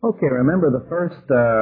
Okay, remember the first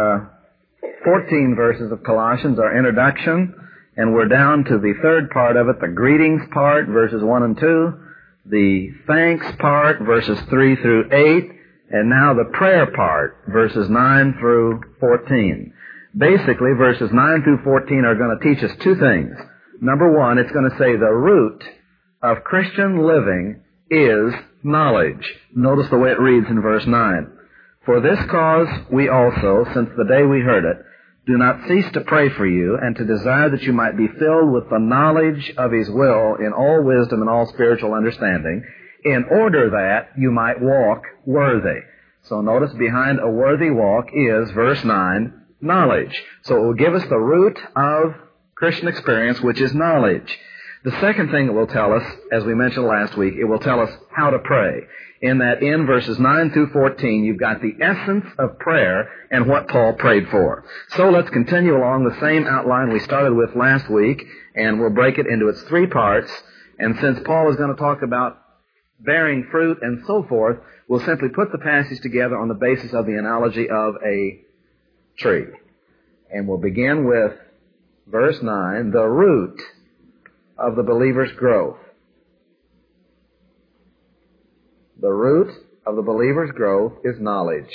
14 verses of Colossians are introduction, and we're down to the third part of it, the greetings part, verses 1 and 2, the thanks part, verses 3 through 8, and now the prayer part, verses 9 through 14. Basically, verses 9 through 14 are going to teach us two things. Number one, it's going to say the root of Christian living is knowledge. Notice the way it reads in verse 9. For this cause we also, since the day we heard it, do not cease to pray for you and to desire that you might be filled with the knowledge of His will in all wisdom and all spiritual understanding, in order that you might walk worthy. So notice behind a worthy walk is, verse 9, knowledge. So it will give us the root of Christian experience, which is knowledge. The second thing it will tell us, as we mentioned last week, it will tell us how to pray. In that in verses 9 through 14, you've got the essence of prayer and what Paul prayed for. So let's continue along the same outline we started with last week, and we'll break it into its three parts. And since Paul is going to talk about bearing fruit and so forth, we'll simply put the passage together on the basis of the analogy of a tree. And we'll begin with verse 9, the root of the believer's growth. The root of the believer's growth is knowledge.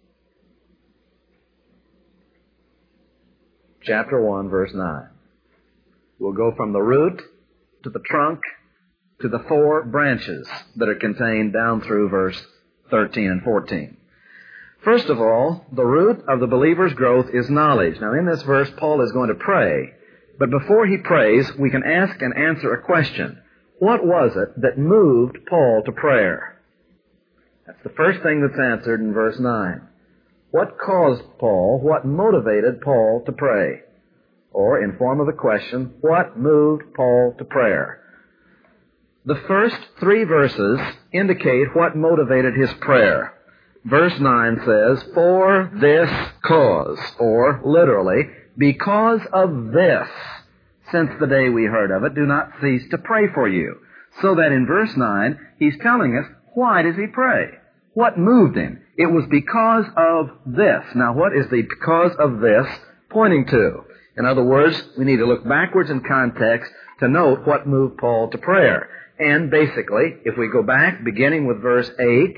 Chapter 1, verse 9. We'll go from the root to the trunk to the four branches that are contained down through verse 13 and 14. First of all, the root of the believer's growth is knowledge. Now, in this verse, Paul is going to pray. But before he prays, we can ask and answer a question. What was it that moved Paul to prayer? That's the first thing that's answered in verse 9. What caused Paul, what motivated Paul to pray? Or, in form of a question, what moved Paul to prayer? The first three verses indicate what motivated his prayer. Verse 9 says, for this cause, or literally, because of this, since the day we heard of it, do not cease to pray for you. So that in verse 9, he's telling us, why does he pray? What moved him? It was because of this. Now, what is the because of this pointing to? In other words, we need to look backwards in context to note what moved Paul to prayer. And basically, if we go back, beginning with verse 8,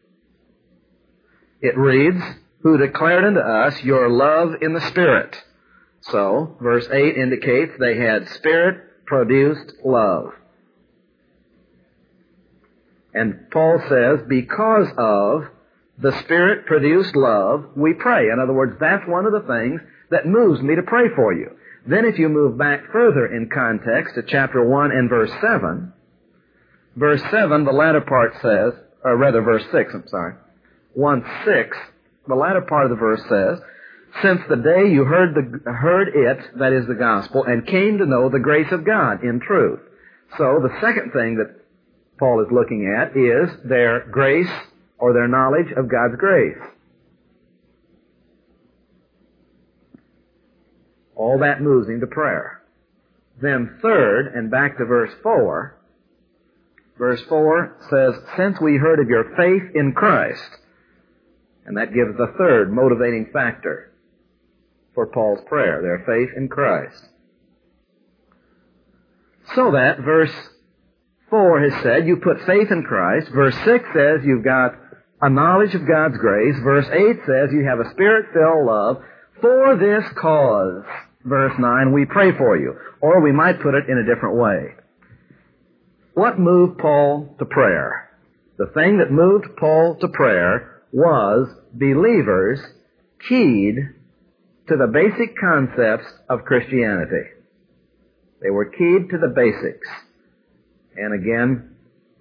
it reads, who declared unto us your love in the Spirit. So, verse 8 indicates they had Spirit-produced love. And Paul says, because of the Spirit-produced love, we pray. In other words, that's one of the things that moves me to pray for you. Then if you move back further in context to chapter 1 and verse 7, the latter part says, or rather verse 6, 1:6, the latter part of the verse says, since the day you heard it, that is the gospel, and came to know the grace of God in truth. So the second thing that Paul is looking at is their grace or their knowledge of God's grace. All that moves him to prayer. Then third, and back to verse 4, verse 4 says, since we heard of your faith in Christ, and that gives the third motivating factor for Paul's prayer, their faith in Christ. So that verse 4 has said, you put faith in Christ. Verse 6 says you've got a knowledge of God's grace. Verse 8 says you have a Spirit-filled love. For this cause, verse 9, we pray for you. Or we might put it in a different way. What moved Paul to prayer? The thing that moved Paul to prayer was believers keyed to the basic concepts of Christianity. They were keyed to the basics. And again,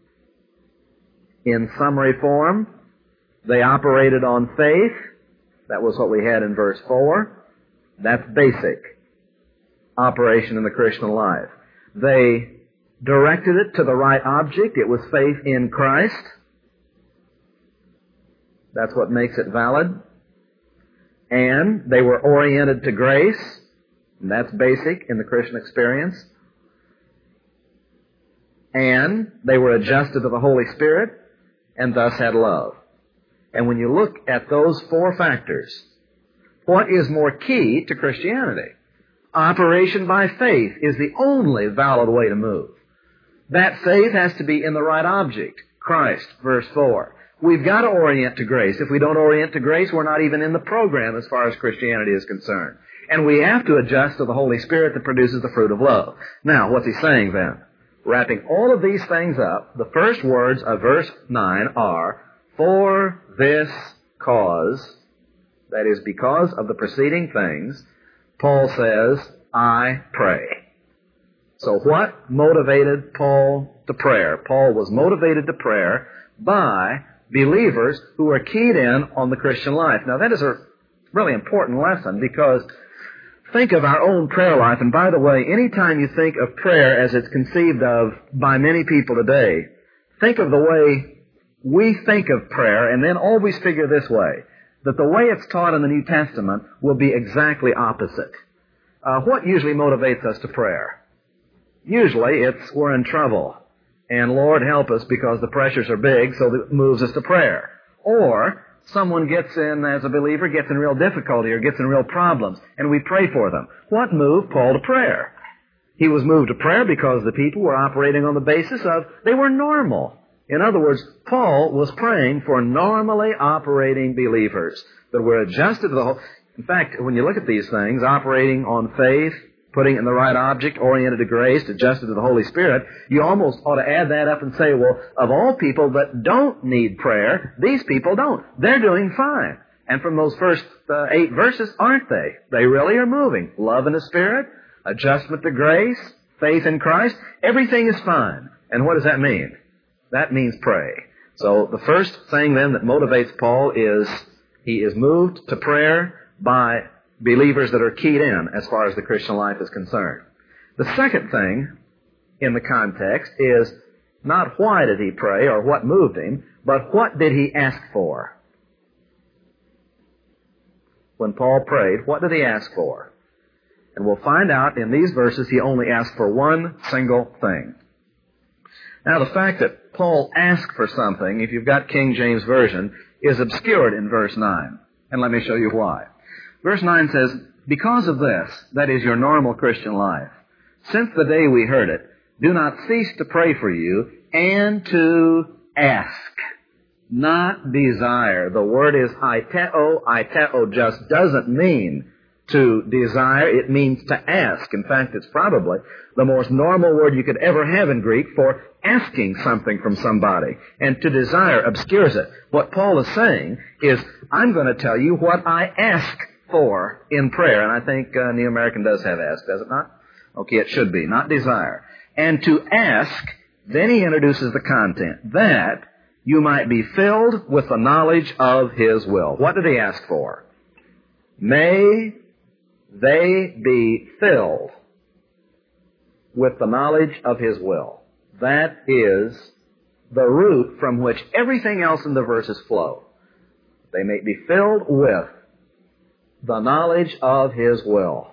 in summary form, they operated on faith. That was what we had in verse 4. That's basic operation in the Christian life. They directed it to the right object. It was faith in Christ. That's what makes it valid. And they were oriented to grace. And that's basic in the Christian experience. And they were adjusted to the Holy Spirit and thus had love. And when you look at those four factors, what is more key to Christianity? Operation by faith is the only valid way to move. That faith has to be in the right object, Christ, verse 4. We've got to orient to grace. If we don't orient to grace, we're not even in the program as far as Christianity is concerned. And we have to adjust to the Holy Spirit that produces the fruit of love. Now, what's he saying then? Wrapping all of these things up, the first words of verse 9 are, for this cause, that is, because of the preceding things, Paul says, I pray. So what motivated Paul to prayer? Paul was motivated to prayer by believers who are keyed in on the Christian life. Now that is a really important lesson, because think of our own prayer life. And by the way, anytime you think of prayer as it's conceived of by many people today, think of the way we think of prayer, and then always figure this way, that the way it's taught in the New Testament will be exactly opposite. What usually motivates us to prayer? Usually it's we're in trouble, and Lord help us because the pressures are big, so that moves us to prayer. Or someone gets in, as a believer, gets in real difficulty or gets in real problems, and we pray for them. What moved Paul to prayer? He was moved to prayer because the people were operating on the basis of they were normal. In other words, Paul was praying for normally operating believers that were adjusted to the whole. In fact, when you look at these things, operating on faith, putting it in the right object, oriented to grace, adjusted to the Holy Spirit, you almost ought to add that up and say, well, of all people that don't need prayer, these people don't. They're doing fine. And from those first 8 verses, aren't they? They really are moving. Love in the Spirit, adjustment to grace, faith in Christ, everything is fine. And what does that mean? That means pray. So the first thing then that motivates Paul is he is moved to prayer by believers that are keyed in as far as the Christian life is concerned. The second thing in the context is not why did he pray or what moved him, but what did he ask for? When Paul prayed, what did he ask for? And we'll find out in these verses he only asked for one single thing. Now, the fact that Paul asked for something, if you've got King James Version, is obscured in verse 9. And let me show you why. Verse 9 says, because of this, that is your normal Christian life, since the day we heard it, do not cease to pray for you and to ask, not desire. The word is aiteo. Aiteo just doesn't mean to desire, it means to ask. In fact, it's probably the most normal word you could ever have in Greek for asking something from somebody. And to desire obscures it. What Paul is saying is, I'm going to tell you what I ask for in prayer. And I think New American does have ask, does it not? Okay, it should be, not desire. And to ask, then he introduces the content, that you might be filled with the knowledge of His will. What did he ask for? May they be filled with the knowledge of His will. That is the root from which everything else in the verses flow. They may be filled with the knowledge of His will.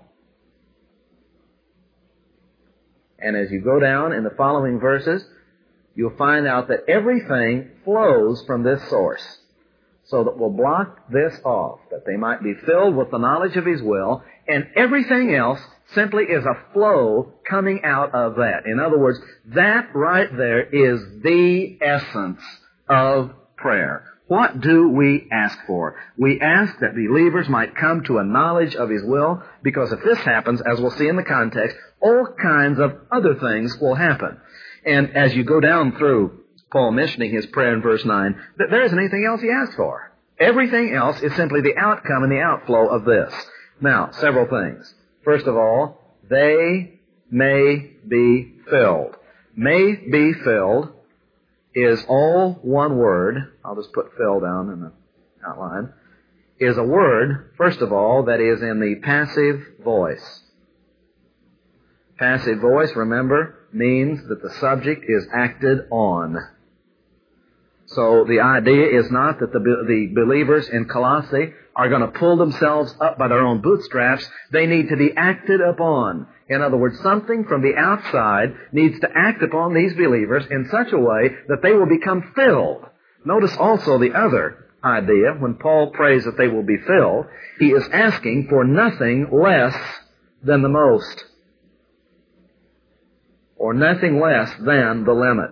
And as you go down in the following verses, you'll find out that everything flows from this source. So that we'll block this off, that they might be filled with the knowledge of His will, and everything else simply is a flow coming out of that. In other words, that right there is the essence of prayer. What do we ask for? We ask that believers might come to a knowledge of His will, because if this happens, as we'll see in the context, all kinds of other things will happen. And as you go down through Paul mentioning his prayer in verse 9, that there isn't anything else he asked for. Everything else is simply the outcome and the outflow of this. Now, several things. First of all, they may be filled. May be filled is all one word. I'll just put fill down in the outline. Is a word, first of all, that is in the passive voice. Passive voice, remember, means that the subject is acted on. So the idea is not that the believers in Colossae are going to pull themselves up by their own bootstraps. They need to be acted upon. In other words, something from the outside needs to act upon these believers in such a way that they will become filled. Notice also the other idea, when Paul prays that they will be filled, he is asking for nothing less than the most, or nothing less than the limit.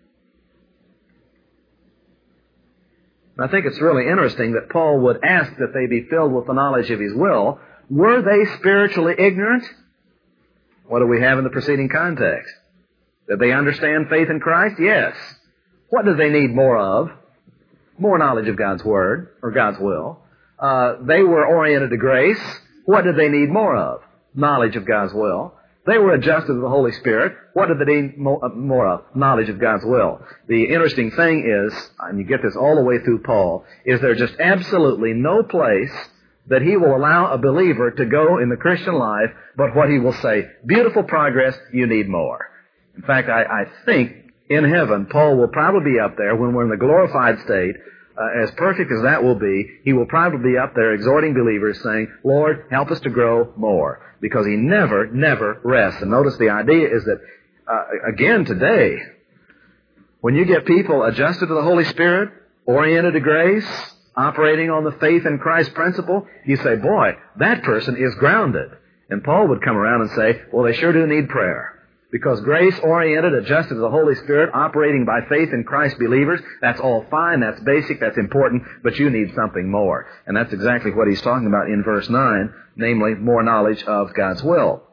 I think it's really interesting that Paul would ask that they be filled with the knowledge of his will. Were they spiritually ignorant? What do we have in the preceding context? Did they understand faith in Christ? Yes. What do they need more of? More knowledge of God's Word, or God's will. They were oriented to grace. What did they need more of? Knowledge of God's will. They were adjusted to the Holy Spirit. What did they need more of? Knowledge of God's will. The interesting thing is, and you get this all the way through Paul, is there's just absolutely no place that he will allow a believer to go in the Christian life, but what he will say, beautiful progress, you need more. In fact, I think in heaven, Paul will probably be up there when we're in the glorified state, as perfect as that will be, he will probably be up there exhorting believers saying, Lord, help us to grow more. Because he never rests. And notice the idea is that, again today, when you get people adjusted to the Holy Spirit, oriented to grace, operating on the faith in Christ principle, you say, boy, that person is grounded. And Paul would come around and say, well, they sure do need prayer. Because grace-oriented, adjusted to the Holy Spirit, operating by faith in Christ believers, that's all fine, that's basic, that's important, but you need something more. And that's exactly what he's talking about in verse 9, namely, more knowledge of God's will.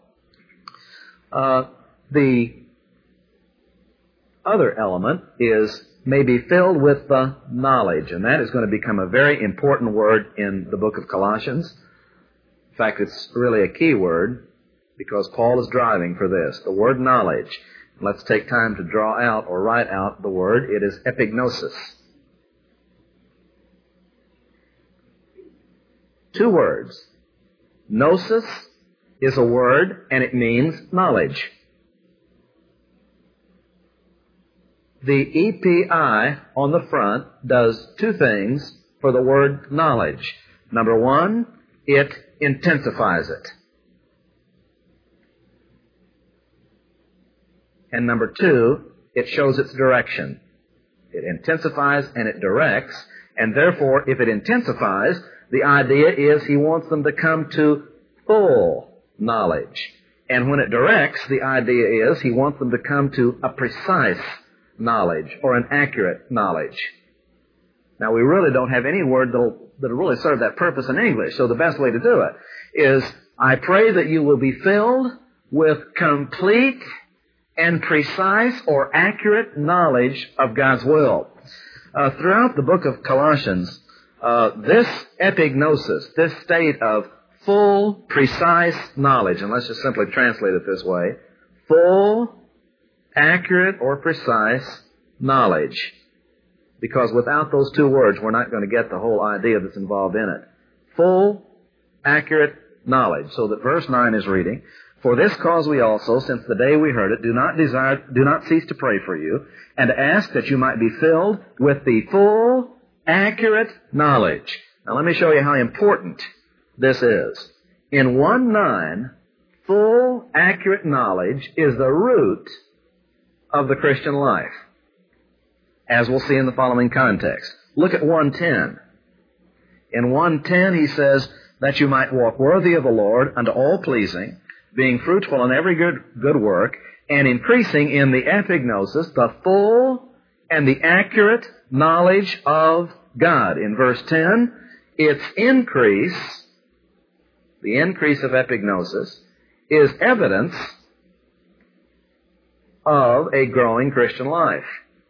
The other element is may be filled with the knowledge, and that is going to become a very important word in the book of Colossians. In fact, it's really a key word, because Paul is driving for this, the word knowledge. Let's take time to draw out or write out the word. It is epignosis. 2 words. Gnosis is a word, and it means knowledge. The EPI on the front does 2 things for the word knowledge. Number 1, it intensifies it. And number 2, it shows its direction. It intensifies and it directs, and therefore, if it intensifies, the idea is he wants them to come to full knowledge. And when it directs, the idea is he wants them to come to a precise knowledge, or an accurate knowledge. Now, we really don't have any word that'll really serve that purpose in English, so the best way to do it is, I pray that you will be filled with complete and precise or accurate knowledge of God's will. Throughout the book of Colossians, this epignosis, this state of full, precise knowledge, and let's just simply translate it this way, full, accurate, or precise knowledge. Because without those 2 words, we're not going to get the whole idea that's involved in it. Full, accurate knowledge. So that verse 9 is reading, For this cause we also, since the day we heard it, do not cease to pray for you, and to ask that you might be filled with the full, accurate knowledge. Now let me show you how important this is. In 1:9, full, accurate knowledge is the root of the Christian life, as we'll see in the following context. Look at 1:10. In 1:10 he says, that you might walk worthy of the Lord unto all pleasing, being fruitful in every good work, and increasing in the epignosis, the full and the accurate knowledge of God. In verse 10, its increase, the increase of epignosis, is evidence of a growing Christian life.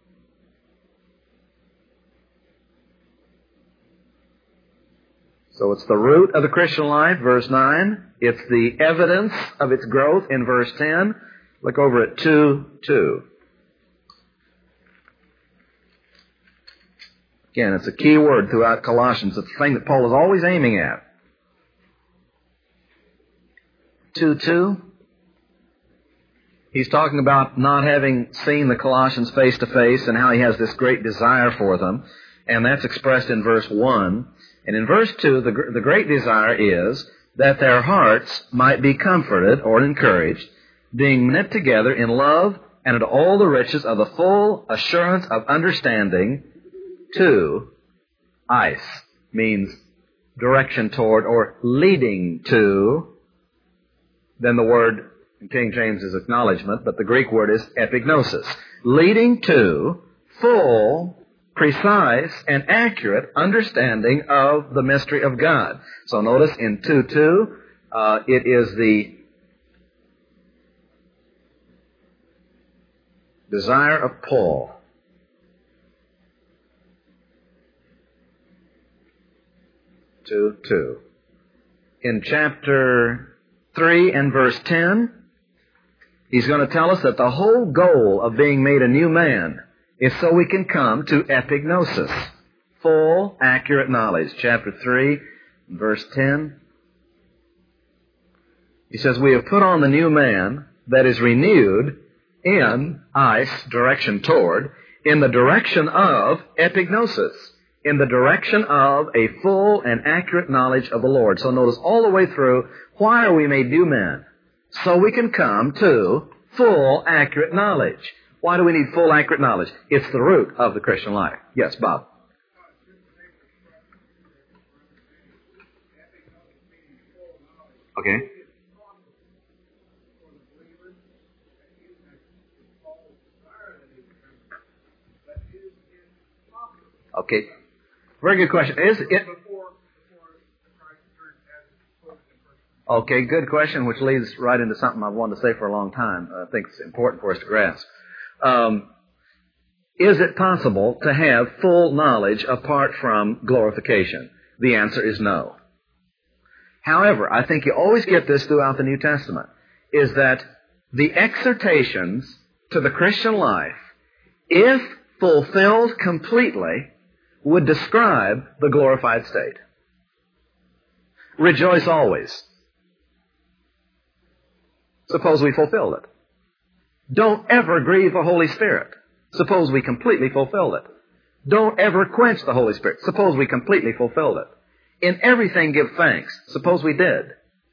So it's the root of the Christian life, verse 9. It's the evidence of its growth in verse 10. Look over at 2:2. Again, it's a key word throughout Colossians. It's the thing that Paul is always aiming at. 2:2. He's talking about not having seen the Colossians face to face and how he has this great desire for them. And that's expressed in verse 1. And in verse 2, the great desire is that their hearts might be comforted or encouraged, being knit together in love and unto all the riches of the full assurance of understanding to Eis means direction toward or leading to. Then the word in King James is acknowledgement, but the Greek word is epignosis. Leading to full, precise, and accurate understanding of the mystery of God. So notice in 2:2, it is the desire of Paul (2:2). In chapter 3 and verse 10, he's going to tell us that the whole goal of being made a new man is so we can come to epignosis, full, accurate knowledge. Chapter 3, verse 10. He says, we have put on the new man that is renewed in Eis, direction toward, in the direction of epignosis, in the direction of a full and accurate knowledge of the Lord. So notice all the way through, why are we made new men? So we can come to full, accurate knowledge. Why do we need full, accurate knowledge? It's the root of the Christian life. Yes, Bob. Okay. Okay. Very good question. Is it... Okay, good question, which leads right into something I've wanted to say for a long time. I think it's important for us to grasp. Is it possible to have full knowledge apart from glorification? The answer is no. However, I think you always get this throughout the New Testament, is that the exhortations to the Christian life, if fulfilled completely, would describe the glorified state. Rejoice always. Suppose we fulfilled it. Don't ever grieve the Holy Spirit. Suppose we completely fulfilled it. Don't ever quench the Holy Spirit. Suppose we completely fulfilled it. In everything give thanks. Suppose we did.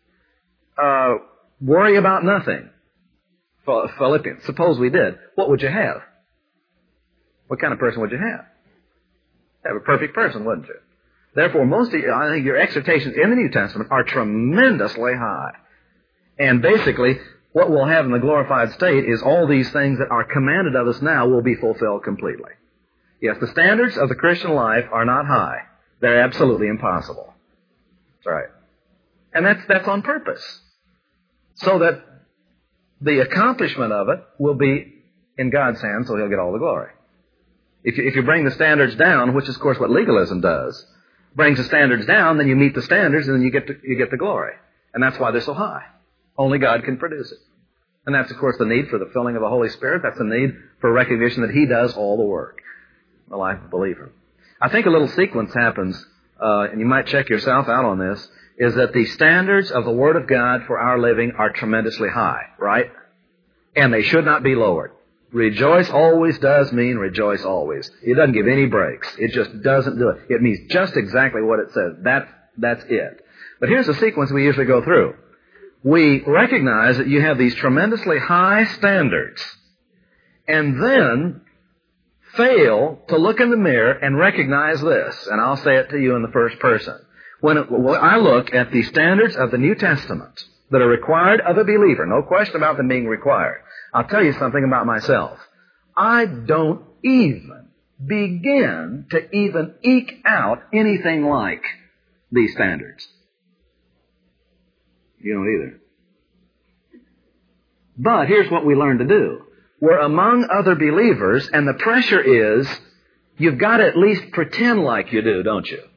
Worry about nothing. Philippians. Suppose we did. What would you have? What kind of person would you have? Have a perfect person, wouldn't you? Therefore, I think your exhortations in the New Testament are tremendously high. And basically, what we'll have in the glorified state is all these things that are commanded of us now will be fulfilled completely. Yes, the standards of the Christian life are not high. They're absolutely impossible. That's right. And that's on purpose. So that the accomplishment of it will be in God's hands, so He'll get all the glory. If you bring the standards down, which is, of course, what legalism does, brings the standards down, then you meet the standards, and then you get the glory. And that's why they're so high. Only God can produce it. And that's, of course, the need for the filling of the Holy Spirit. That's the need for recognition that He does all the work. The life of a believer. I think a little sequence happens, and you might check yourself out on this, is that the standards of the Word of God for our living are tremendously high, right? And they should not be lowered. Rejoice always does mean rejoice always. It doesn't give any breaks. It just doesn't do it. It means just exactly what it says. That's it. But here's the sequence we usually go through. We recognize that you have these tremendously high standards, and then fail to look in the mirror and recognize this, and I'll say it to you in the first person. When I look at the standards of the New Testament that are required of a believer, no question about them being required, I'll tell you something about myself. I don't even begin to even eke out anything like these standards. You don't either. But here's what we learn to do. We're among other believers, and the pressure is, you've got to at least pretend like you do, don't you?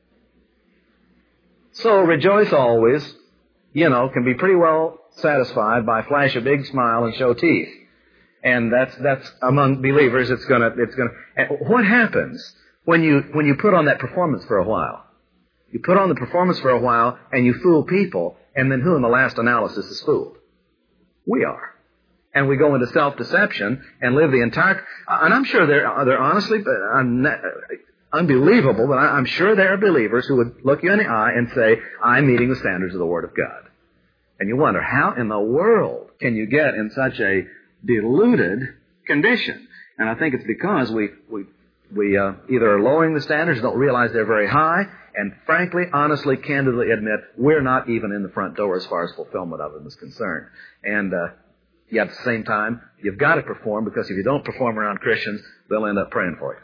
So rejoice always, can be pretty well satisfied by flash a big smile and show teeth. And that's among believers, it's gonna, and what happens when you put on that performance for a while? You put on the performance for a while, and you fool people, and then who in the last analysis is fooled? We are. And we go into self-deception and live the entire... And I'm sure they're honestly unbelievable, but I'm sure there are believers who would look you in the eye and say, I'm meeting the standards of the Word of God. And you wonder, how in the world can you get in such a deluded condition? And I think it's because we We either are lowering the standards, don't realize they're very high, and frankly, honestly, candidly admit we're not even in the front door as far as fulfillment of them is concerned. And yet at the same time, you've got to perform, because if you don't perform around Christians, they'll end up praying for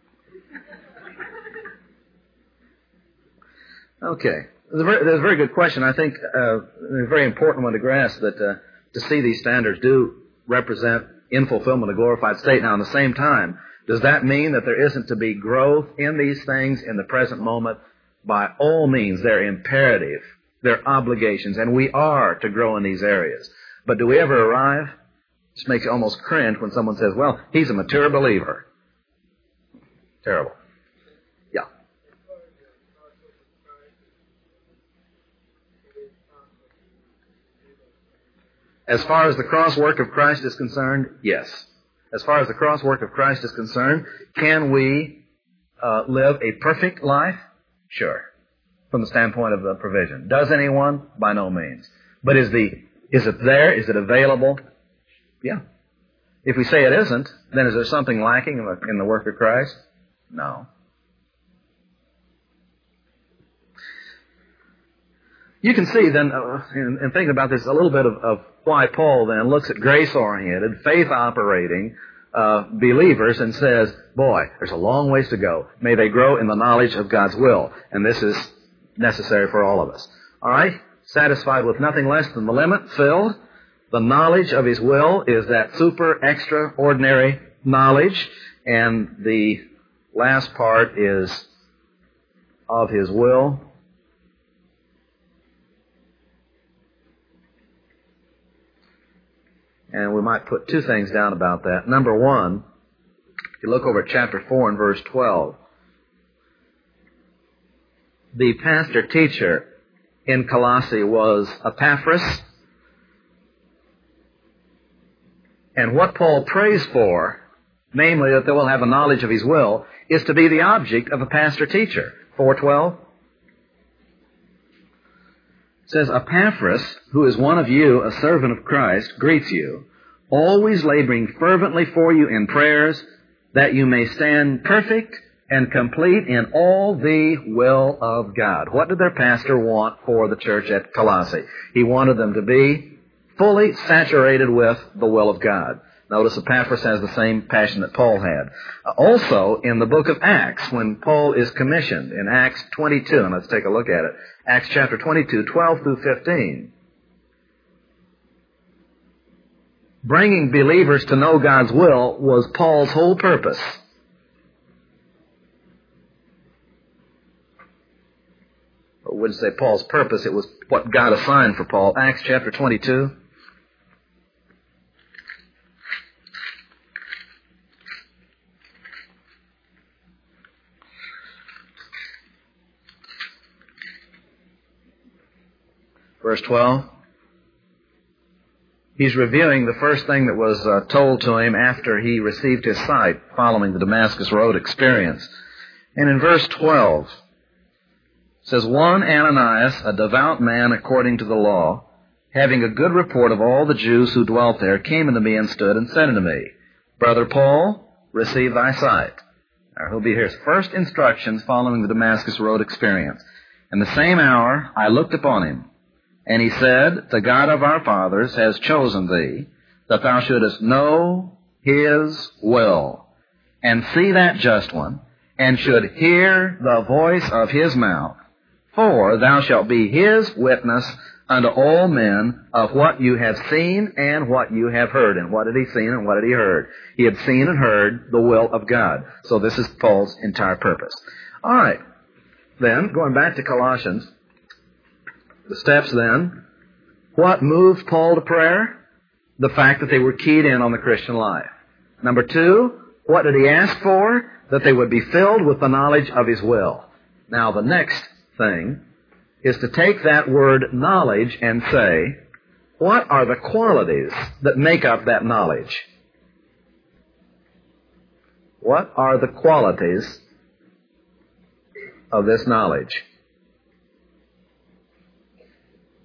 you. Okay. There's a very good question. I think a very important one to grasp, that to see these standards do represent in fulfillment a glorified state. Now, in the same time, does that mean that there isn't to be growth in these things in the present moment? By all means, they're imperative. They're obligations, and we are to grow in these areas. But do we ever arrive? It just makes you almost cringe when someone says, well, he's a mature believer. Terrible. Yeah. As far as the cross work of Christ is concerned, yes. As far as the cross work of Christ is concerned, can we live a perfect life? Sure. From the standpoint of the provision. Does anyone? By no means. But is it there? Is it available? Yeah. If we say it isn't, then is there something lacking in the work of Christ? No. You can see then, in thinking about this, a little bit of why Paul then looks at grace-oriented, faith-operating believers and says, boy, there's a long ways to go. May they grow in the knowledge of God's will. And this is necessary for all of us. All right? Satisfied with nothing less than the limit, filled. The knowledge of His will is that super, extraordinary knowledge. And the last part is of His will. And we might put two things down about that. Number one, if you look over at chapter 4 and verse 12, the pastor-teacher in Colossae was Epaphras. And what Paul prays for, namely that they will have a knowledge of his will, is to be the object of a pastor-teacher. 4:12. It says, Epaphras, who is one of you, a servant of Christ, greets you, always laboring fervently for you in prayers, that you may stand perfect and complete in all the will of God. What did their pastor want for the church at Colossae? He wanted them to be fully saturated with the will of God. Notice Epaphras has the same passion that Paul had. Also, in the book of Acts, when Paul is commissioned, in Acts 22, and let's take a look at it, Acts chapter 22, 12 through 15, bringing believers to know God's will was Paul's whole purpose. I wouldn't say Paul's purpose, it was what God assigned for Paul. Acts chapter 22. Verse 12. He's reviewing the first thing that was told to him after he received his sight following the Damascus Road experience. And in verse 12, it says, One Ananias, a devout man according to the law, having a good report of all the Jews who dwelt there, came unto me and stood and said unto me, Brother Paul, receive thy sight. Now, he'll be his first instructions following the Damascus Road experience. In the same hour I looked upon him, and he said, The God of our fathers has chosen thee, that thou shouldest know His will, and see that just one, and should hear the voice of His mouth. For thou shalt be His witness unto all men of what you have seen and what you have heard. And what did he see and what did he heard? He had seen and heard the will of God. So this is Paul's entire purpose. All right. Then, going back to Colossians, the steps then, what moved Paul to prayer? The fact that they were keyed in on the Christian life. Number two, what did he ask for? That they would be filled with the knowledge of His will. Now, the next thing is to take that word knowledge and say, what are the qualities that make up that knowledge? What are the qualities of this knowledge?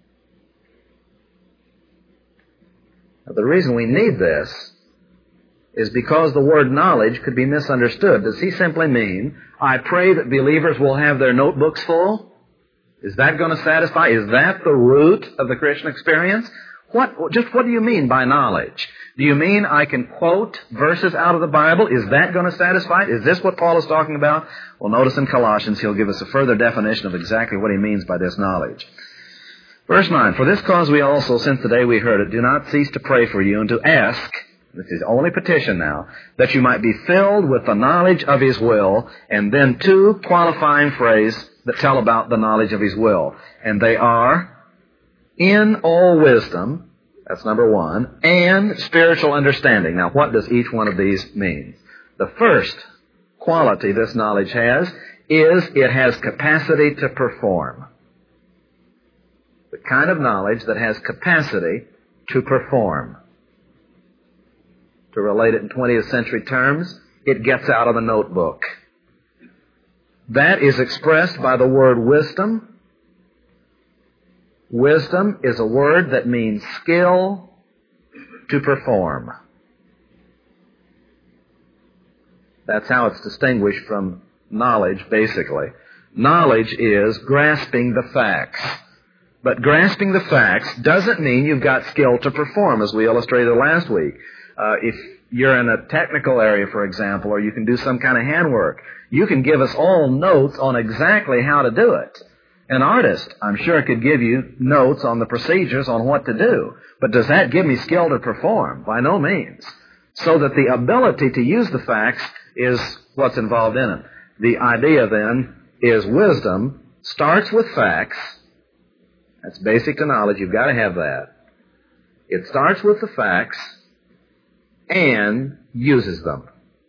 Now, the reason we need this is because the word knowledge could be misunderstood. Does he simply mean, I pray that believers will have their notebooks full? Is that going to satisfy? Is that the root of the Christian experience? What do you mean by knowledge? Do you mean I can quote verses out of the Bible? Is that going to satisfy it? Is this what Paul is talking about? Well, notice in Colossians he'll give us a further definition of exactly what he means by this knowledge. Verse 9, for this cause we also, since the day we heard it, do not cease to pray for you and to ask, this is only petition now, that you might be filled with the knowledge of His will, and then two qualifying phrases that tell about the knowledge of His will. And they are, in all wisdom, that's number one, and spiritual understanding. Now, what does each one of these mean? The first quality this knowledge has is it has capacity to perform. The kind of knowledge that has capacity to perform. To relate it in 20th century terms, it gets out of the notebook. That is expressed by the word wisdom. Wisdom is a word that means skill to perform. That's how it's distinguished from knowledge, basically. Knowledge is grasping the facts. But grasping the facts doesn't mean you've got skill to perform, as we illustrated last week. If you're in a technical area, for example, or you can do some kind of handwork, you can give us all notes on exactly how to do it. An artist, I'm sure, could give you notes on the procedures on what to do. But does that give me skill to perform? By no means. So that the ability to use the facts is what's involved in it. The idea, then, is wisdom starts with facts. That's basic to knowledge. You've got to have that. It starts with the facts and uses them.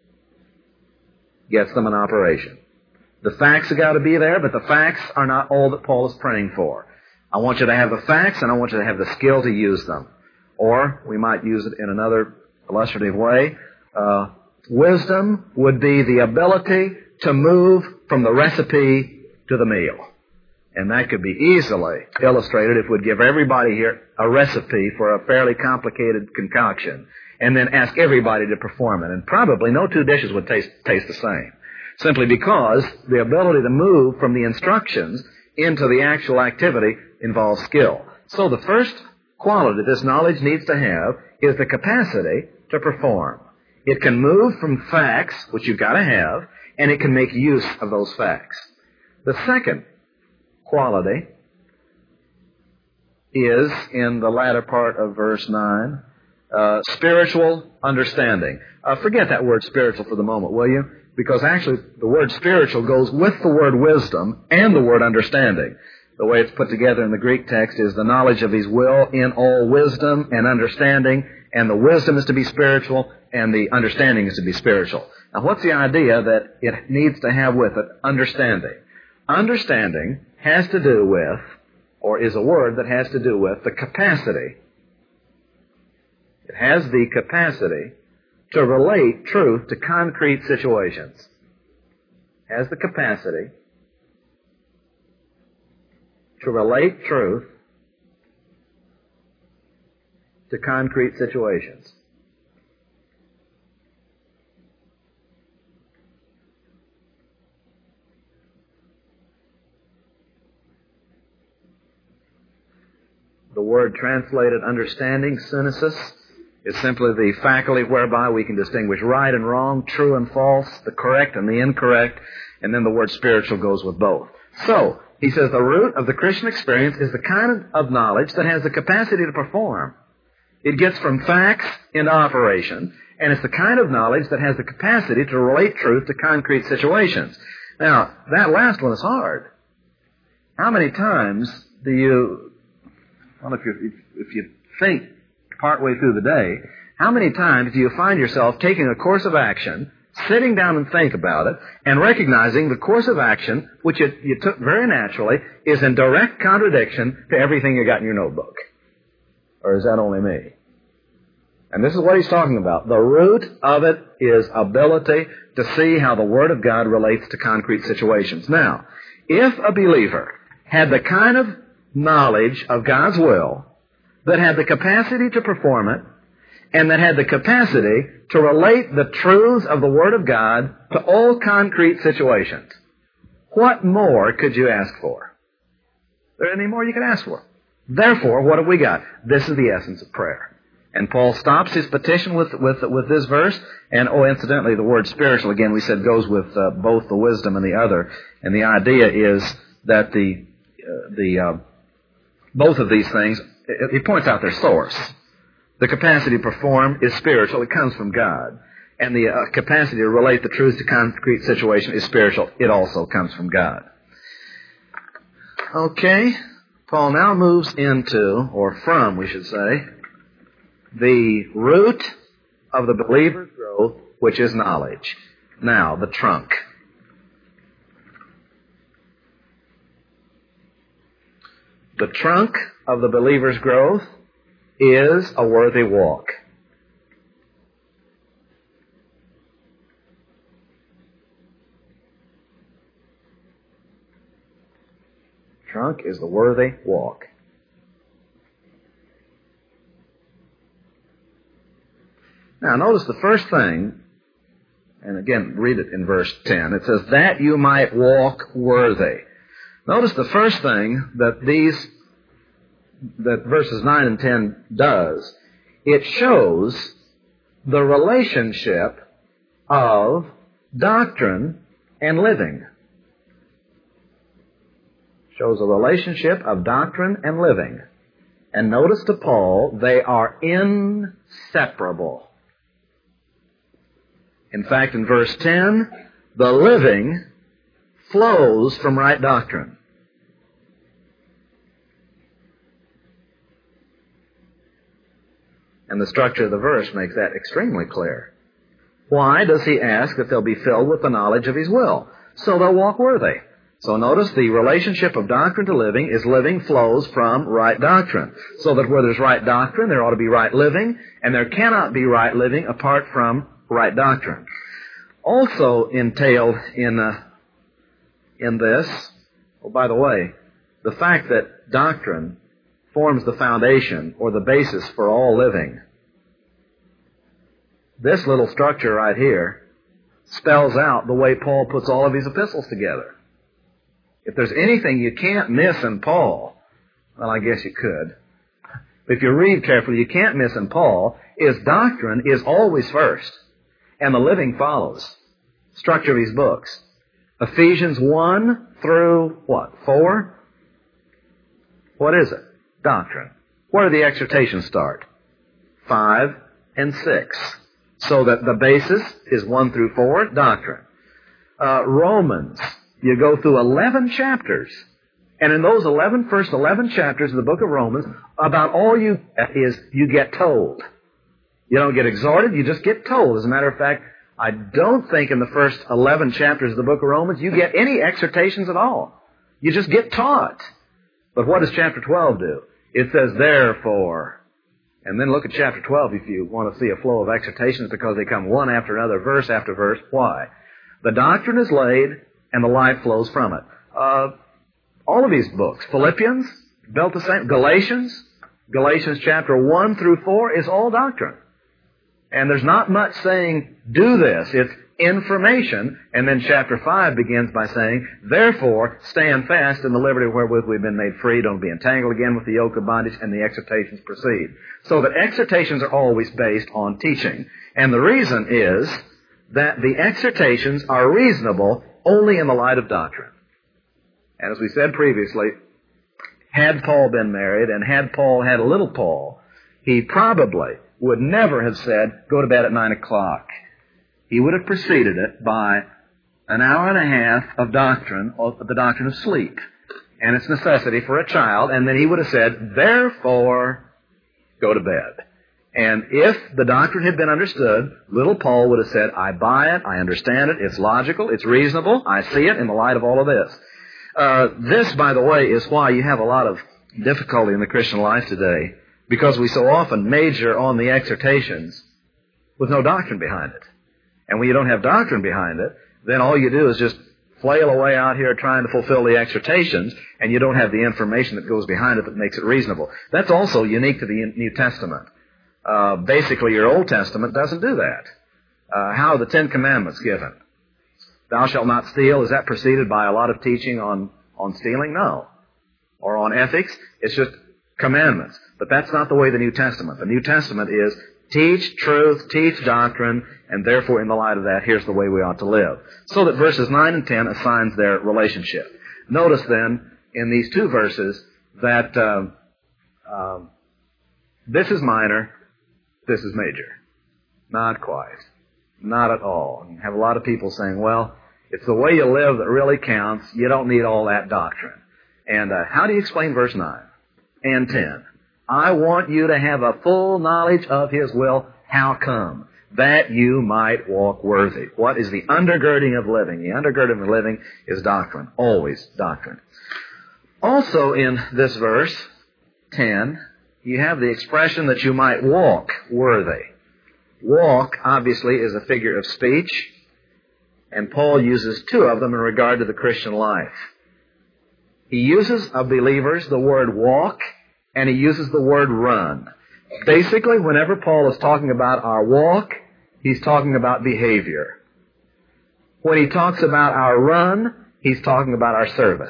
Gets them in operation. The facts have got to be there, but the facts are not all that Paul is praying for. I want you to have the facts, and I want you to have the skill to use them. Or, we might use it in another illustrative way, wisdom would be the ability to move from the recipe to the meal. And that could be easily illustrated if we'd give everybody here a recipe for a fairly complicated concoction, and then ask everybody to perform it. And probably no two dishes would taste the same. Simply because the ability to move from the instructions into the actual activity involves skill. So the first quality this knowledge needs to have is the capacity to perform. It can move from facts, which you've got to have, and it can make use of those facts. The second quality is, in the latter part of verse 9, spiritual understanding. Forget that word spiritual for the moment, will you? Because actually the word spiritual goes with the word wisdom and the word understanding. The way it's put together in the Greek text is the knowledge of His will in all wisdom and understanding, and the wisdom is to be spiritual and the understanding is to be spiritual. Now, what's the idea that it needs to have with it? Understanding. Understanding has to do with, or is a word that has to do with, the capacity. It has the capacity to relate truth to concrete situations. Has the capacity to relate truth to concrete situations. The word translated understanding, synesis, is simply the faculty whereby we can distinguish right and wrong, true and false, the correct and the incorrect, and then the word spiritual goes with both. So, he says the root of the Christian experience is the kind of knowledge that has the capacity to perform. It gets from facts into operation, and it's the kind of knowledge that has the capacity to relate truth to concrete situations. Now, that last one is hard. How many times do you, well, if you think partway through the day, how many times do you find yourself taking a course of action, sitting down and think about it, and recognizing the course of action, which you took very naturally, is in direct contradiction to everything you got in your notebook? Or is that only me? And this is what he's talking about. The root of it is ability to see how the Word of God relates to concrete situations. Now, if a believer had the kind of knowledge of God's will that had the capacity to perform it, and that had the capacity to relate the truths of the Word of God to all concrete situations. What more could you ask for? Is there any more you could ask for? Therefore, what have we got? This is the essence of prayer. And Paul stops his petition with this verse. And, incidentally, the word spiritual, again, we said goes with both the wisdom and the other. And the idea is that both of these things, he points out their source. The capacity to perform is spiritual. It comes from God. And the capacity to relate the truth to concrete situation is spiritual. It also comes from God. Okay. Paul now moves into, or from, we should say, the root of the believer's growth, which is knowledge. Now, the trunk. The trunk of the believer's growth is a worthy walk. Trunk is the worthy walk. Now, notice the first thing, and again, read it in verse 10. It says, that you might walk worthy. Notice the first thing that verses 9 and 10 does. It shows the relationship of doctrine and living. Shows a relationship of doctrine and living. And notice to Paul, they are inseparable. In fact, in verse 10, the living flows from right doctrine. And the structure of the verse makes that extremely clear. Why does he ask that they'll be filled with the knowledge of his will? So they'll walk worthy. So notice the relationship of doctrine to living is living flows from right doctrine. So that where there's right doctrine, there ought to be right living, and there cannot be right living apart from right doctrine. Also entailed in this, by the way, the fact that doctrine forms the foundation or the basis for all living. This little structure right here spells out the way Paul puts all of his epistles together. If there's anything you can't miss in Paul, well, I guess you could. If you read carefully, you can't miss in Paul, is doctrine is always first, and the living follows. Structure of his books. Ephesians 1 through, 4? What is it? Doctrine. Where do the exhortations start? 5 and 6. So that the basis is 1 through 4, doctrine. Romans, you go through 11 chapters. And in those first 11 chapters of the book of Romans, about all you get is you get told. You don't get exhorted, you just get told. As a matter of fact, I don't think in the first 11 chapters of the book of Romans you get any exhortations at all. You just get taught. But what does chapter 12 do? It says, therefore. And then look at chapter 12 if you want to see a flow of exhortations, because they come one after another, verse after verse. Why? The doctrine is laid and the life flows from it. All of these books, Philippians, built the same. Galatians chapter 1 through 4 is all doctrine. And there's not much saying, do this. It's information. And then chapter 5 begins by saying, therefore, stand fast in the liberty wherewith we've been made free. Don't be entangled again with the yoke of bondage. And the exhortations proceed. So that exhortations are always based on teaching. And the reason is that the exhortations are reasonable only in the light of doctrine. And as we said previously, had Paul been married and had Paul had a little Paul, he probably would never have said, go to bed at 9 o'clock. He would have preceded it by an hour and a half of doctrine, the doctrine of sleep, and its necessity for a child, and then he would have said, therefore, go to bed. And if the doctrine had been understood, little Paul would have said, I buy it, I understand it, it's logical, it's reasonable, I see it in the light of all of this. This, by the way, is why you have a lot of difficulty in the Christian life today, because we so often major on the exhortations with no doctrine behind it. And when you don't have doctrine behind it, then all you do is just flail away out here trying to fulfill the exhortations, and you don't have the information that goes behind it that makes it reasonable. That's also unique to the New Testament. Basically, your Old Testament doesn't do that. How are the Ten Commandments given? Thou shalt not steal. Is that preceded by a lot of teaching on stealing? No. Or on ethics? It's just commandments. But that's not the way the New Testament. The New Testament is teach truth, teach doctrine, and therefore in the light of that, here's the way we ought to live. So that verses 9 and 10 assigns their relationship. Notice then, in these two verses, that this is minor, this is major. Not quite. Not at all. You have a lot of people saying, well, it's the way you live that really counts. You don't need all that doctrine. And how do you explain verse 9 and 10? I want you to have a full knowledge of His will. How come? That you might walk worthy. What is the undergirding of living? The undergirding of living is doctrine. Always doctrine. Also in this verse, 10, you have the expression that you might walk worthy. Walk, obviously, is a figure of speech, and Paul uses two of them in regard to the Christian life. He uses of believers the word walk, and he uses the word run. Basically, whenever Paul is talking about our walk, he's talking about behavior. When he talks about our run, he's talking about our service.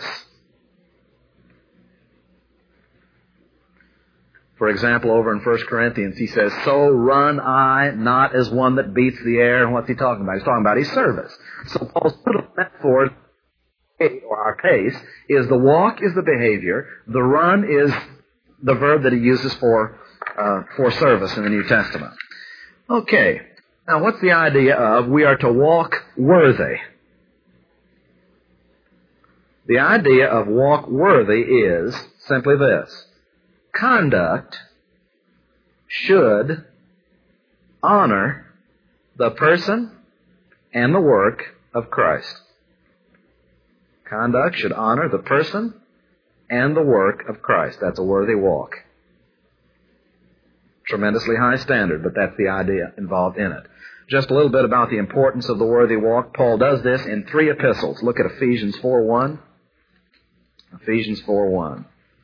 For example, over in 1 Corinthians, he says, so run I, not as one that beats the air. And what's he talking about? He's talking about his service. So Paul's metaphor, or our case, is the walk is the behavior, the run is the verb that he uses for service in the New Testament. Okay, now what's the idea of we are to walk worthy? The idea of walk worthy is simply this. Conduct should honor the person and the work of Christ. Conduct should honor the person and the work of Christ. That's a worthy walk. Tremendously high standard, but that's the idea involved in it. Just a little bit about the importance of the worthy walk. Paul does this in 3 epistles. Look at Ephesians 4:1. Ephesians 4:1.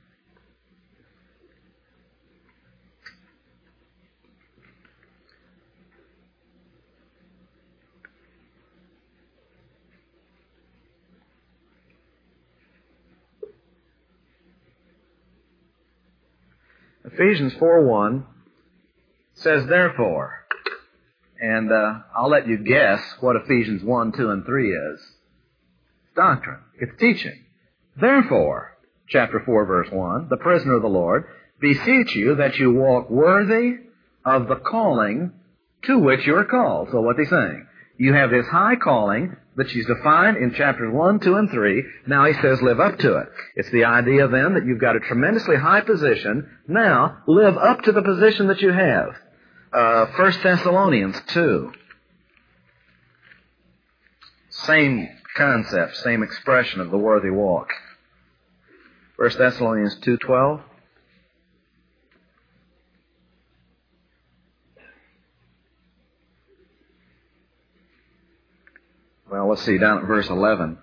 Ephesians 4:1 says, therefore, and I'll let you guess what Ephesians 1, 2, and 3 is. It's doctrine. It's teaching. Therefore, chapter 4, verse 1, the prisoner of the Lord, beseech you that you walk worthy of the calling to which you are called. So what's he saying? You have this high calling that she's defined in chapters 1, 2, and 3. Now he says live up to it. It's the idea then that you've got a tremendously high position. Now live up to the position that you have. 1 Thessalonians 2. Same concept, same expression of the worthy walk. 1 Thessalonians 2:12. Well, let's see, down at verse 11.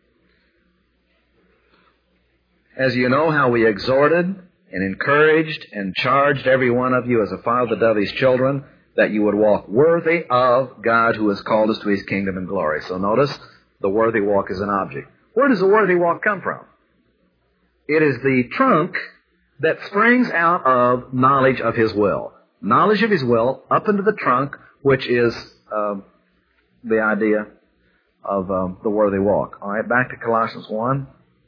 As you know how we exhorted and encouraged and charged every one of you as a father doth his children, that you would walk worthy of God who has called us to His kingdom and glory. So notice, the worthy walk is an object. Where does the worthy walk come from? It is the trunk that springs out of knowledge of His will. Knowledge of His will up into the trunk, which is the idea of the worthy walk. All right, back to Colossians 1.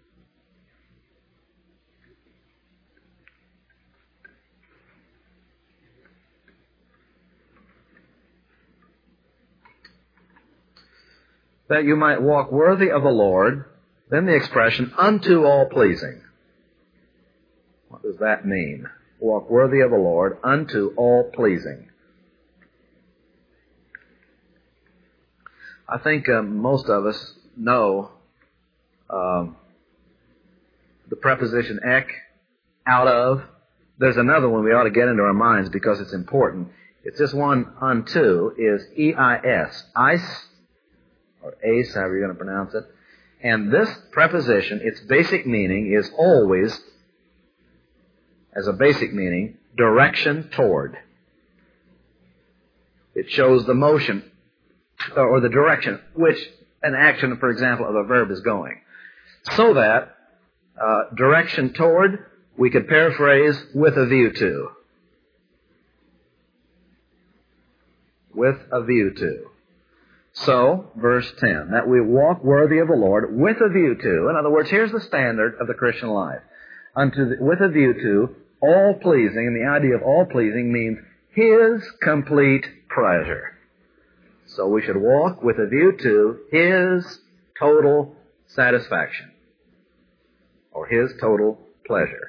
That you might walk worthy of the Lord, then the expression, unto all pleasing. What does that mean? Walk worthy of the Lord, unto all pleasing. I think most of us know the preposition ek, out of. There's another one we ought to get into our minds because it's important. It's this one, unto, is E-I-S, ice, or ace, however you're going to pronounce it. And this preposition, its basic meaning is always, as a basic meaning, direction toward. It shows the motion or the direction which an action, for example, of a verb is going. So that direction toward, we could paraphrase with a view to. With a view to. So, verse 10, that we walk worthy of the Lord with a view to. In other words, here's the standard of the Christian life. With a view to, all pleasing, and the idea of all pleasing means His complete pleasure. So we should walk with a view to His total satisfaction, or His total pleasure.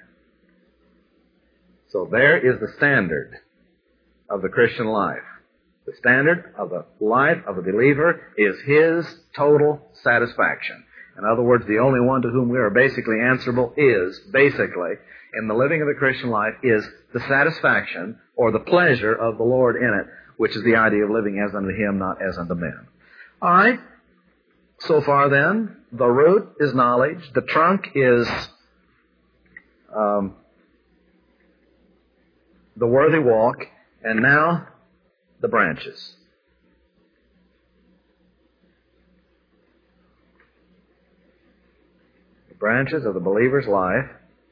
So there is the standard of the Christian life. The standard of the life of a believer is His total satisfaction. In other words, the only one to whom we are basically answerable is, basically, in the living of the Christian life, is the satisfaction or the pleasure of the Lord in it, which is the idea of living as unto Him, not as unto men. All right. So far then, the root is knowledge. The trunk is the worthy walk. And now, the branches. The branches of the believer's life,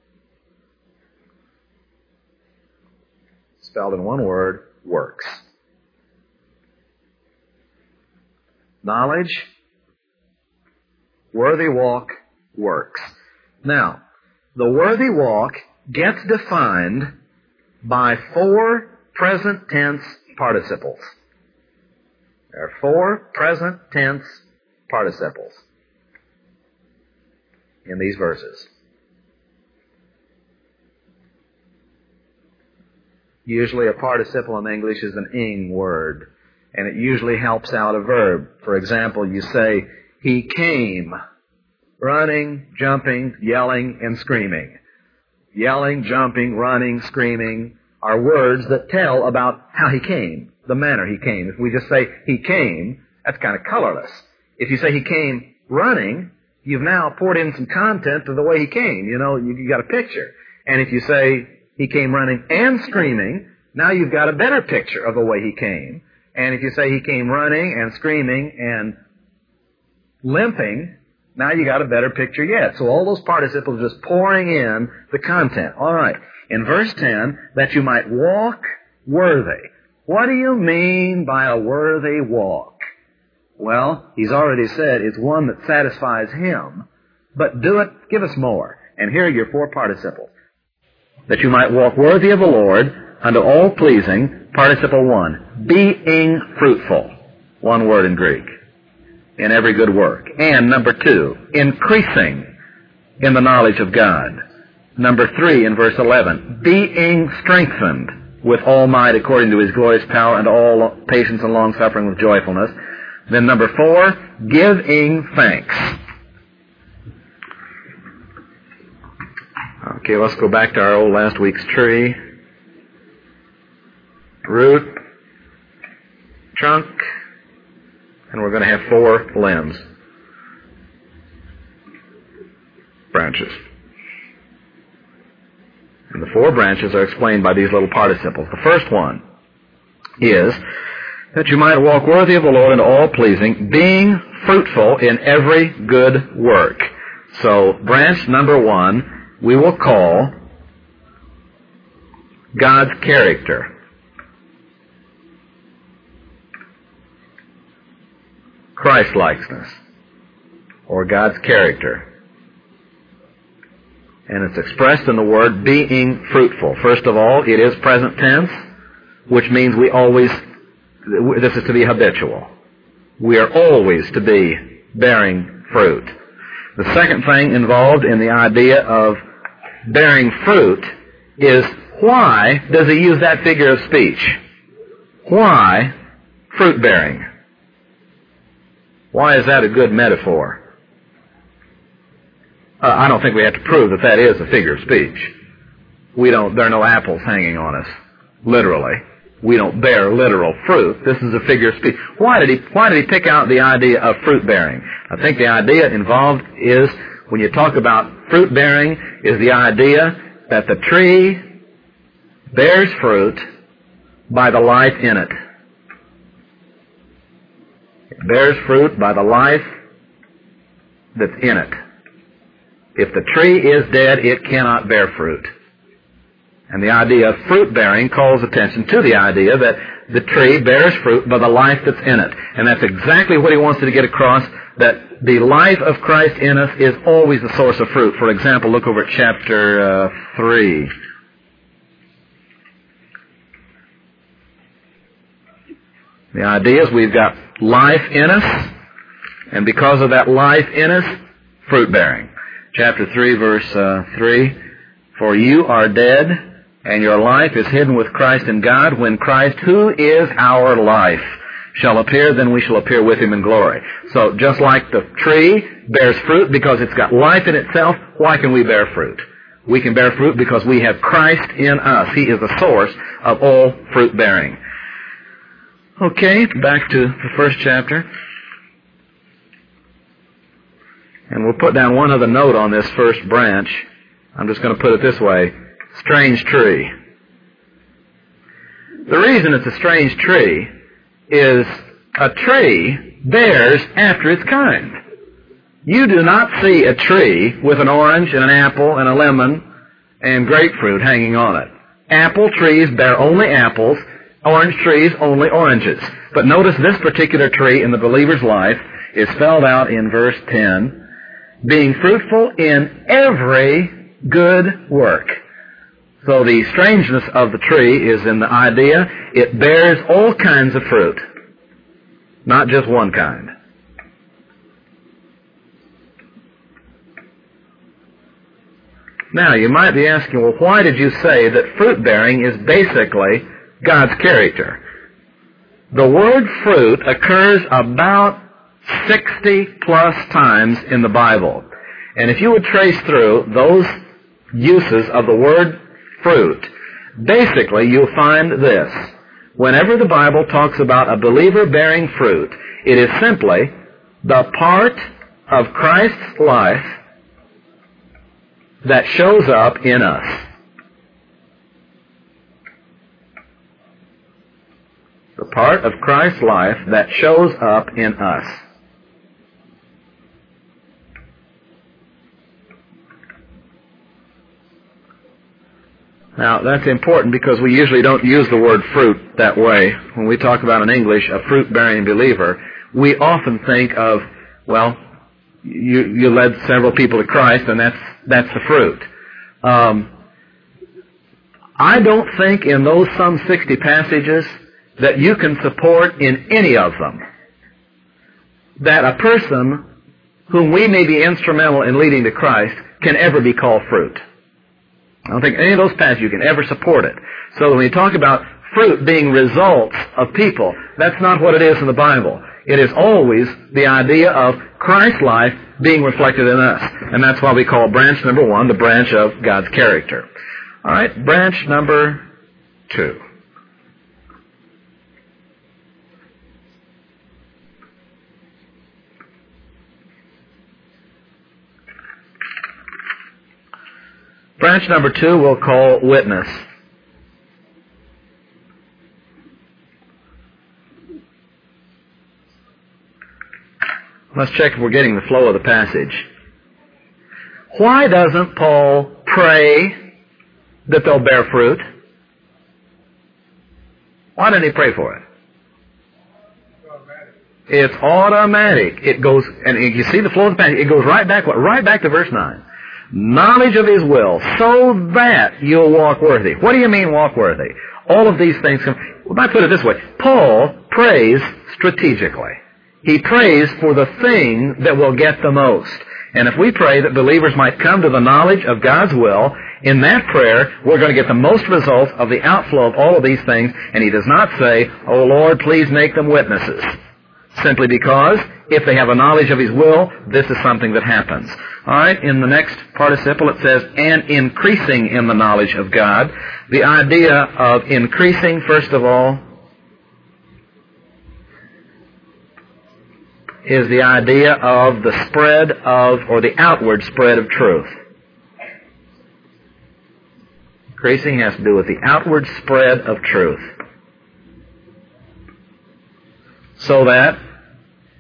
spelled in one word, works. Knowledge, worthy walk, works. Now, the worthy walk gets defined by 4 present tense participles. There are 4 present tense participles in these verses. Usually a participle in English is an ing word, and it usually helps out a verb. For example, you say, he came, running, jumping, yelling, and screaming. Yelling, jumping, running, screaming are words that tell about how he came, the manner he came. If we just say he came, that's kind of colorless. If you say he came running, you've now poured in some content to the way he came. You know, you got a picture. And if you say he came running and screaming, now you've got a better picture of the way he came. And if you say he came running and screaming and limping, now you got a better picture yet. So all those participles are just pouring in the content. All right. In verse 10, that you might walk worthy. What do you mean by a worthy walk? Well, he's already said it's one that satisfies him. But give us more. And here are your 4 participles. That you might walk worthy of the Lord, unto all pleasing, participle 1, being fruitful, one word in Greek, in every good work. And number 2, increasing in the knowledge of God. Number 3, in verse 11, being strengthened with all might according to His glorious power, and all patience and long-suffering with joyfulness. Then number 4, giving thanks. Okay, let's go back to our old last week's tree. Root, trunk, and we're going to have 4 limbs. Branches. And the 4 branches are explained by these little participles. The first one is that you might walk worthy of the Lord and all pleasing, being fruitful in every good work. So, branch number 1, we will call God's character. Christ-likeness, or God's character. And it's expressed in the word being fruitful. First of all, it is present tense, which means this is to be habitual. We are always to be bearing fruit. The second thing involved in the idea of bearing fruit is, why does he use that figure of speech? Why fruit bearing? Why is that a good metaphor? I don't think we have to prove that that is a figure of speech. There are no apples hanging on us, literally. We don't bear literal fruit. This is a figure of speech. Why did he pick out the idea of fruit bearing? I think the idea involved is, when you talk about fruit bearing, is the idea that the tree bears fruit by the life in it. It bears fruit by the life that's in it. If the tree is dead, it cannot bear fruit. And the idea of fruit-bearing calls attention to the idea that the tree bears fruit by the life that's in it. And that's exactly what he wants to get across, that the life of Christ in us is always the source of fruit. For example, look over at chapter 3. The idea is we've got life in us, and because of that life in us, fruit-bearing. Chapter 3, verse 3, "For you are dead, and your life is hidden with Christ in God. When Christ, who is our life, shall appear, then we shall appear with him in glory." So just like the tree bears fruit because it's got life in itself, why can we bear fruit? We can bear fruit because we have Christ in us. He is the source of all fruit-bearing. Okay, back to the first chapter. And we'll put down one other note on this first branch. I'm just going to put it this way. Strange tree. The reason it's a strange tree is a tree bears after its kind. You do not see a tree with an orange and an apple and a lemon and grapefruit hanging on it. Apple trees bear only apples, orange trees only oranges. But notice this particular tree in the believer's life is spelled out in verse 10, being fruitful in every good work. So the strangeness of the tree is in the idea it bears all kinds of fruit, not just one kind. Now, you might be asking, well, why did you say that fruit-bearing is basically God's character? The word fruit occurs about 60-plus times in the Bible. And if you would trace through those uses of the word fruit, basically you'll find this. Whenever the Bible talks about a believer bearing fruit, it is simply the part of Christ's life that shows up in us. The part of Christ's life that shows up in us. Now, that's important because we usually don't use the word fruit that way. When we talk about in English a fruit-bearing believer, we often think of, well, you led several people to Christ, and that's the fruit. I don't think in those some 60 passages that you can support in any of them that a person whom we may be instrumental in leading to Christ can ever be called fruit. I don't think any of those passages you can ever support it. So when you talk about fruit being results of people, that's not what it is in the Bible. It is always the idea of Christ's life being reflected in us. And that's why we call branch number 1 the branch of God's character. All right, branch number 2. Branch number 2 we'll call witness. Let's check if we're getting the flow of the passage. Why doesn't Paul pray that they'll bear fruit? Why didn't he pray for it? It's automatic. It goes, and you see the flow of the passage, it goes right back to verse 9. Knowledge of His will, so that you'll walk worthy. What do you mean walk worthy? All of these things come. We might put it this way. Paul prays strategically. He prays for the thing that will get the most. And if we pray that believers might come to the knowledge of God's will, in that prayer, we're going to get the most results of the outflow of all of these things. And he does not say, "Oh Lord, please make them witnesses." Simply because, if they have a knowledge of His will, this is something that happens. All right, in the next participle it says, "and increasing in the knowledge of God." The idea of increasing, first of all, is the idea of the spread of, or the outward spread of truth. Increasing has to do with the outward spread of truth. So that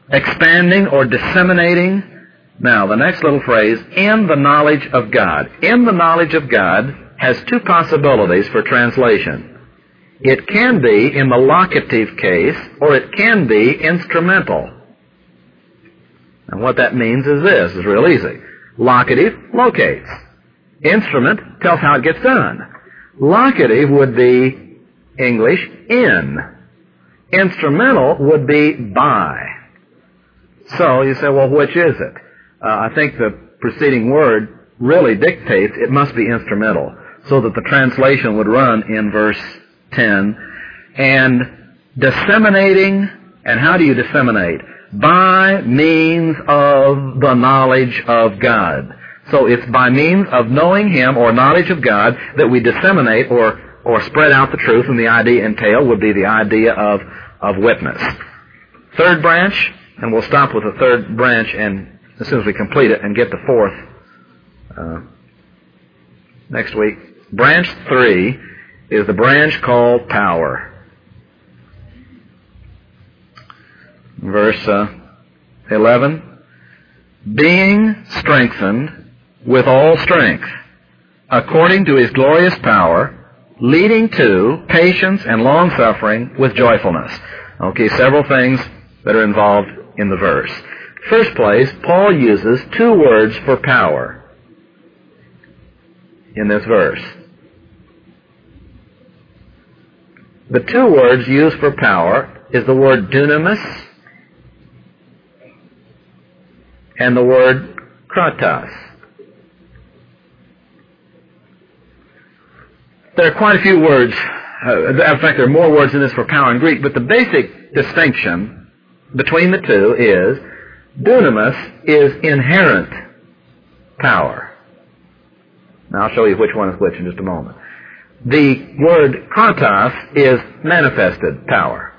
expanding or disseminating. Now, the next little phrase, in the knowledge of God. In the knowledge of God has two possibilities for translation. It can be in the locative case, or it can be instrumental. And what that means is this, is real easy. Locative locates. Instrument tells how it gets done. Locative would be English, in. Instrumental would be by. So you say, well, which is it? I think the preceding word really dictates it must be instrumental, so that the translation would run in verse 10. And disseminating, and how do you disseminate? By means of the knowledge of God. So it's by means of knowing Him or knowledge of God that we disseminate or spread out the truth, and the idea entailed would be the idea of witness. Third branch, and we'll stop with the third branch and as soon as we complete it and get the fourth next week. Branch 3 is the branch called power. Verse 11, being strengthened with all strength, according to His glorious power, leading to patience and long-suffering with joyfulness. Okay, several things that are involved in the verse. First place, Paul uses two words for power in this verse. The two words used for power is the word dunamis and the word kratos. There are quite a few words. In fact, there are more words in this for power in Greek, but the basic distinction between the two is dunamis is inherent power. Now, I'll show you which one is which in just a moment. The word kratos is manifested power.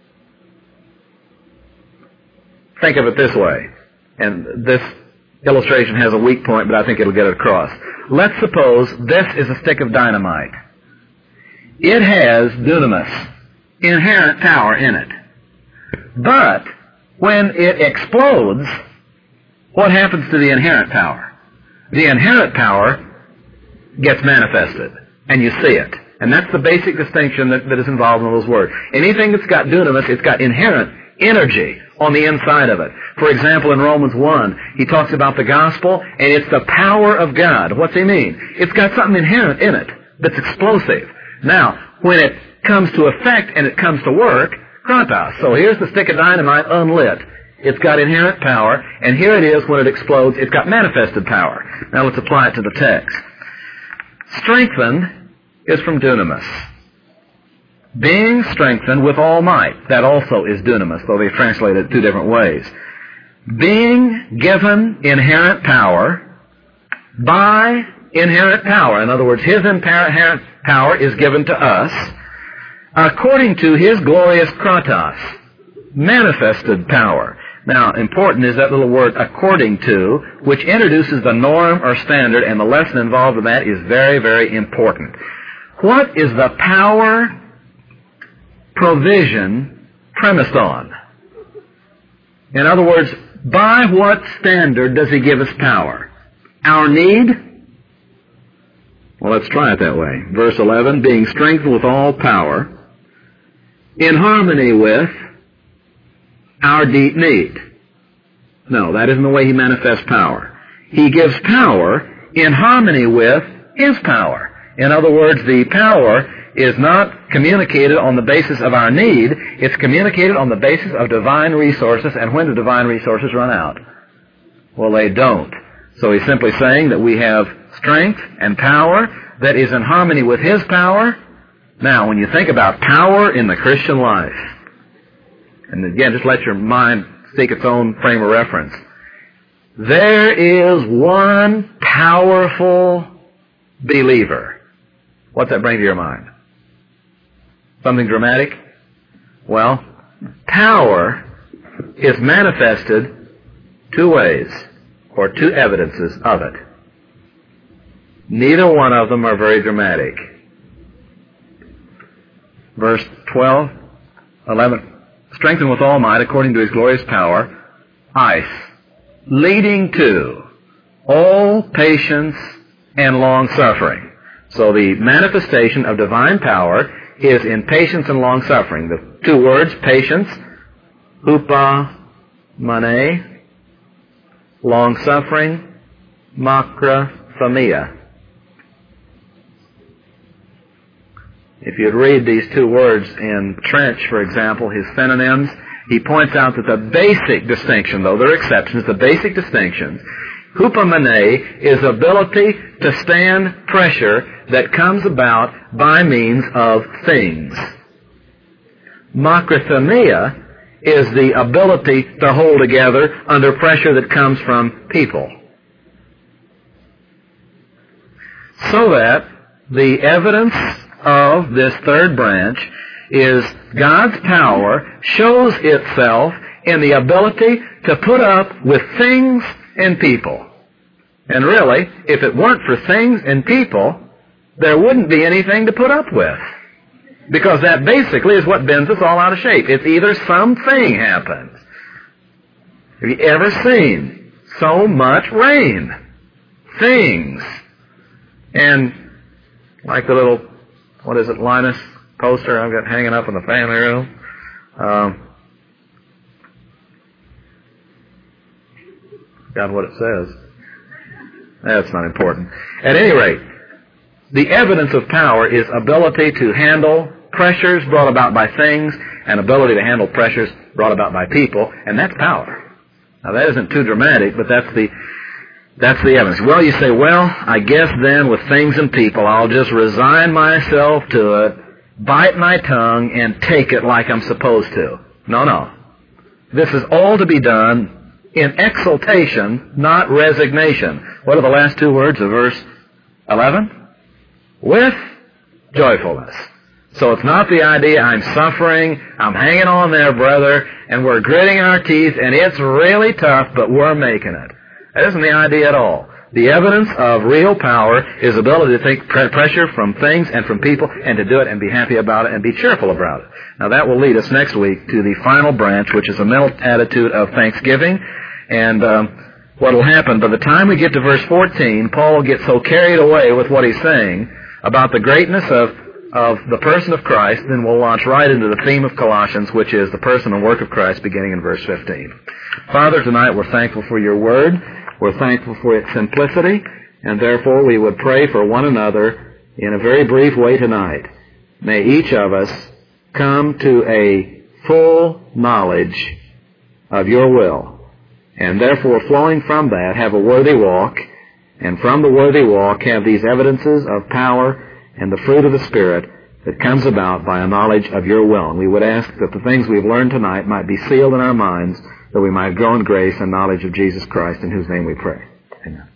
Think of it this way, and this illustration has a weak point, but I think it'll get it across. Let's suppose this is a stick of dynamite. It has dunamis, inherent power in it. But when it explodes, what happens to the inherent power? The inherent power gets manifested, and you see it. And that's the basic distinction that is involved in those words. Anything that's got dunamis, it's got inherent energy on the inside of it. For example, in Romans 1, he talks about the gospel, and it's the power of God. What's he mean? It's got something inherent in it that's explosive. Now, when it comes to effect and it comes to work, kratos. So here's the stick of dynamite unlit. It's got inherent power, and here it is when it explodes, it's got manifested power. Now let's apply it to the text. Strengthened is from dunamis. Being strengthened with all might. That also is dunamis, though they translate it two different ways. Being given inherent power by inherent power. In other words, His inherent power is given to us according to His glorious kratos, manifested power. Now, important is that little word according to, which introduces the norm or standard, and the lesson involved in that is very, very important. What is the power provision premised on? In other words, by what standard does He give us power? Our need? Well, let's try it that way. Verse 11, being strengthened with all power, in harmony with our deep need. No, that isn't the way He manifests power. He gives power in harmony with His power. In other words, the power is not communicated on the basis of our need. It's communicated on the basis of divine resources. And when do divine resources run out? Well, they don't. So he's simply saying that we have strength and power that is in harmony with His power. Now, when you think about power in the Christian life, and again, just let your mind seek its own frame of reference, there is one powerful believer. What's that bring to your mind? Something dramatic? Well, power is manifested two ways, or two evidences of it. Neither one of them are very dramatic. Verse 11, strengthened with all might according to His glorious power, eis, leading to all patience and long-suffering. So the manifestation of divine power is in patience and long-suffering. The two words, patience, hupomone, long-suffering, makrothumia. If you'd read these two words in Trench, for example, his synonyms, he points out that the basic distinction, though there are exceptions, the basic distinctions, hupomone is ability to stand pressure that comes about by means of things. Makrothumia is the ability to hold together under pressure that comes from people. So that the evidence of this third branch is God's power shows itself in the ability to put up with things and people. And really, if it weren't for things and people, there wouldn't be anything to put up with. Because that basically is what bends us all out of shape. It's either something happens. Have you ever seen so much rain? Things. And like the little, what is it, Linus poster I've got hanging up in the family room. Got what it says. That's not important. At any rate, the evidence of power is ability to handle pressures brought about by things and ability to handle pressures brought about by people, and that's power. Now that isn't too dramatic, but that's the evidence. Well, you say, well, I guess then with things and people, I'll just resign myself to it, bite my tongue, and take it like I'm supposed to. No. This is all to be done in exultation, not resignation. What are the last two words of verse 11? With joyfulness. So it's not the idea I'm suffering, I'm hanging on there, brother, and we're gritting our teeth, and it's really tough, but we're making it. That isn't the idea at all. The evidence of real power is ability to take pressure from things and from people and to do it and be happy about it and be cheerful about it. Now that will lead us next week to the final branch, which is a mental attitude of thanksgiving. And what will happen, by the time we get to verse 14, Paul will get so carried away with what he's saying about the greatness of the person of Christ, then we'll launch right into the theme of Colossians, which is the person and work of Christ, beginning in verse 15. Father, tonight we're thankful for your word. We're thankful for its simplicity, and therefore we would pray for one another in a very brief way tonight. May each of us come to a full knowledge of your will, and therefore flowing from that have a worthy walk, and from the worthy walk have these evidences of power and the fruit of the Spirit that comes about by a knowledge of your will. And we would ask that the things we've learned tonight might be sealed in our minds, that we might grow in grace and knowledge of Jesus Christ, in whose name we pray. Amen.